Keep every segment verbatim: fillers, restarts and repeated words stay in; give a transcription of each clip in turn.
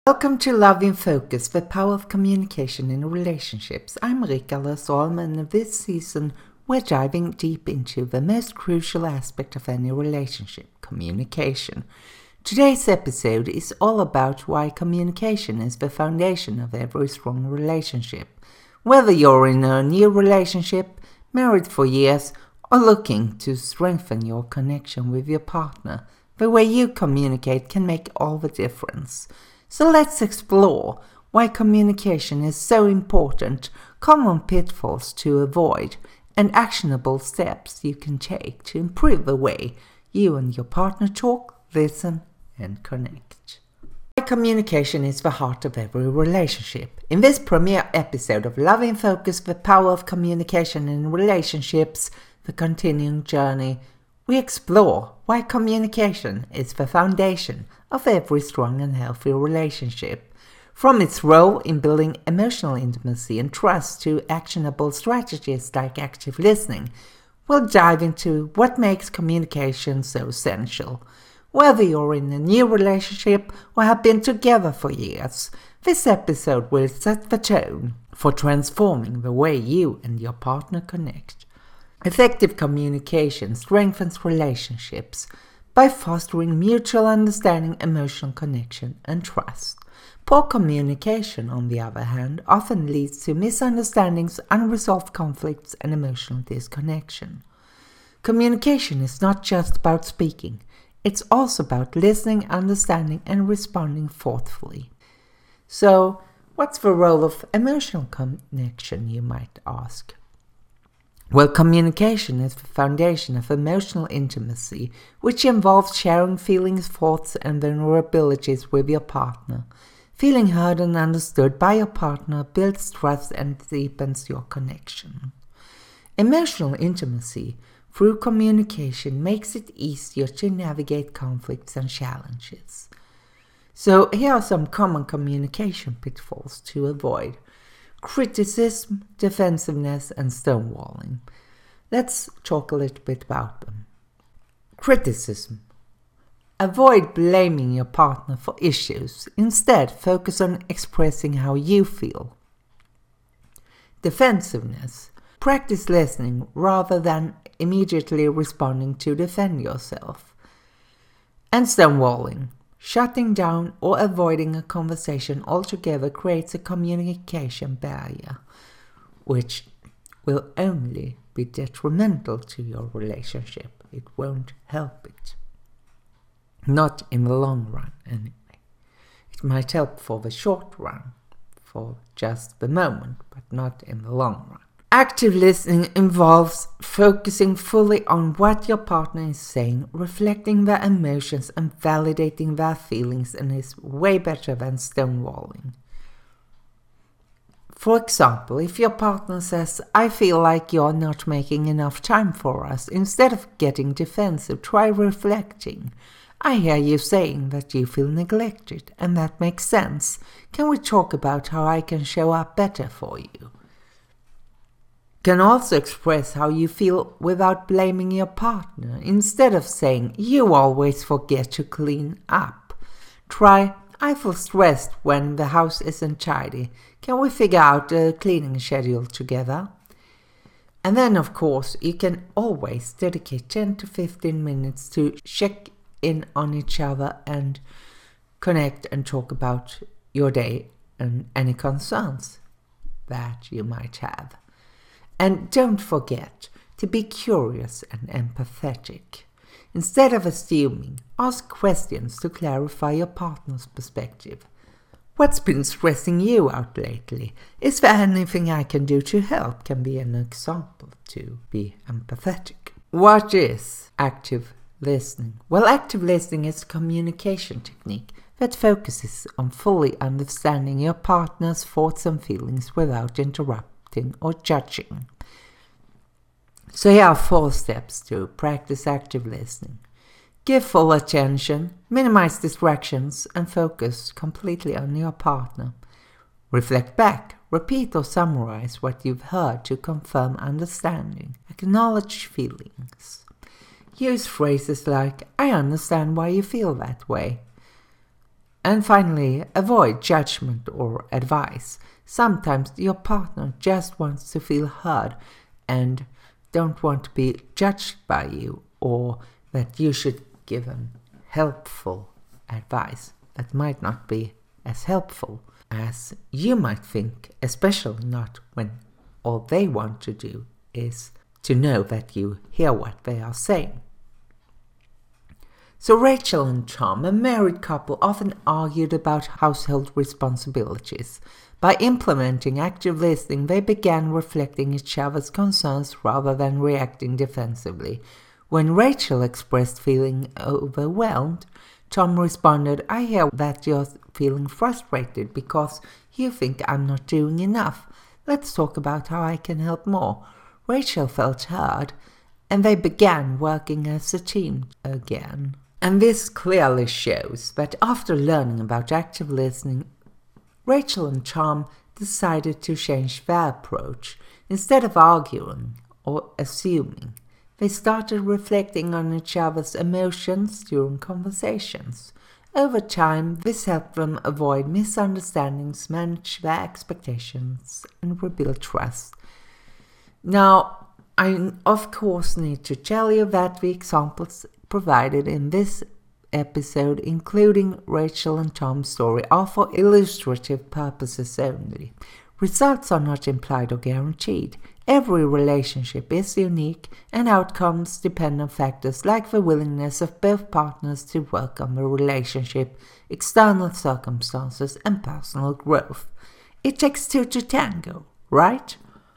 Welcome to Love in Focus, the power of communication in relationships. I'm Rika Lösholm, and in this season we're diving deep into the most crucial aspect of any relationship, communication. Today's episode is all about why communication is the foundation of every strong relationship. Whether you're in a new relationship, married for years, or looking to strengthen your connection with your partner, the way you communicate can make all the difference. So let's explore why communication is so important, common pitfalls to avoid, and actionable steps you can take to improve the way you and your partner talk, listen, and connect. Why communication is the heart of every relationship. In this premiere episode of Love in Focus, the power of communication in relationships, the continuing journey, we explore why communication is the foundation of every strong and healthy relationship. From its role in building emotional intimacy and trust to actionable strategies like active listening, we'll dive into what makes communication so essential. Whether you're in a new relationship or have been together for years, this episode will set the tone for transforming the way you and your partner connect. Effective communication strengthens relationships by fostering mutual understanding, emotional connection, and trust. Poor communication, on the other hand, often leads to misunderstandings, unresolved conflicts, and emotional disconnection. Communication is not just about speaking, it's also about listening, understanding, and responding thoughtfully. So, what's the role of emotional connection, you might ask? Well, communication is the foundation of emotional intimacy, which involves sharing feelings, thoughts, and vulnerabilities with your partner. Feeling heard and understood by your partner builds trust and deepens your connection. Emotional intimacy through communication makes it easier to navigate conflicts and challenges. So here are some common communication pitfalls to avoid. Criticism, defensiveness, and stonewalling. Let's talk a little bit about them. Criticism. Avoid blaming your partner for issues. Instead, focus on expressing how you feel. Defensiveness. Practice listening rather than immediately responding to defend yourself. And stonewalling. Shutting down or avoiding a conversation altogether creates a communication barrier, which will only be detrimental to your relationship. It won't help it. Not in the long run, anyway. It might help for the short run, for just the moment, but not in the long run. Active listening involves focusing fully on what your partner is saying, reflecting their emotions and validating their feelings, and is way better than stonewalling. For example, if your partner says, "I feel like you're not making enough time for us," instead of getting defensive, try reflecting. "I hear you saying that you feel neglected, and that makes sense. Can we talk about how I can show up better for you?" You can also express how you feel without blaming your partner. Instead of saying, "You always forget to clean up," try, "I feel stressed when the house isn't tidy. Can we figure out a cleaning schedule together?" And then, of course, you can always dedicate ten to fifteen minutes to check in on each other and connect and talk about your day and any concerns that you might have. And don't forget to be curious and empathetic. Instead of assuming, ask questions to clarify your partner's perspective. "What's been stressing you out lately? Is there anything I can do to help?" can be an example to be empathetic. What is active listening? Well, active listening is a communication technique that focuses on fully understanding your partner's thoughts and feelings without interrupting or judging. So here are four steps to practice active listening. Give full attention, minimize distractions, and focus completely on your partner. Reflect back, repeat or summarize what you've heard to confirm understanding. Acknowledge feelings. Use phrases like, "I understand why you feel that way." And finally, avoid judgment or advice. Sometimes your partner just wants to feel heard and don't want to be judged by you, or that you should give them helpful advice that might not be as helpful as you might think, especially not when all they want to do is to know that you hear what they are saying. So Rachel and Tom, a married couple, often argued about household responsibilities. By implementing active listening, they began reflecting each other's concerns rather than reacting defensively. When Rachel expressed feeling overwhelmed, Tom responded, "I hear that you're feeling frustrated because you think I'm not doing enough. Let's talk about how I can help more." Rachel felt heard, and they began working as a team again. And this clearly shows that after learning about active listening, Rachel and Tom decided to change their approach. Instead of arguing or assuming, they started reflecting on each other's emotions during conversations. Over time, this helped them avoid misunderstandings, manage their expectations, and rebuild trust. Now, I of course need to tell you that the examples provided in this episode, including Rachel and Tom's story, are for illustrative purposes only. Results are not implied or guaranteed. Every relationship is unique, and outcomes depend on factors like the willingness of both partners to work on the relationship, external circumstances, and personal growth. It takes two to tango, right?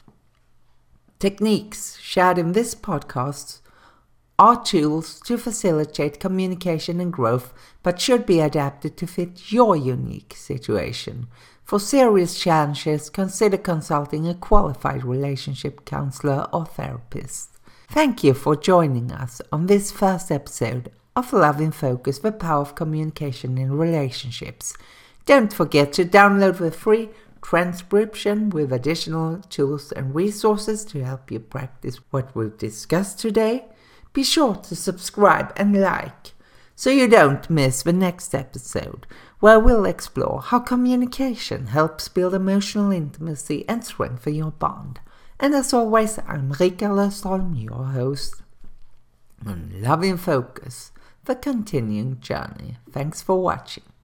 Techniques shared in this podcast are tools to facilitate communication and growth, but should be adapted to fit your unique situation. For serious challenges, consider consulting a qualified relationship counselor or therapist. Thank you for joining us on this first episode of Love in Focus, the Power of Communication in Relationships. Don't forget to download the free transcription with additional tools and resources to help you practice what we've discussed today. Be sure to subscribe and like so you don't miss the next episode, where we'll explore how communication helps build emotional intimacy and strengthen your bond. And as always, I'm Rika Löfström, your host on Love in Focus, the continuing journey. Thanks for watching.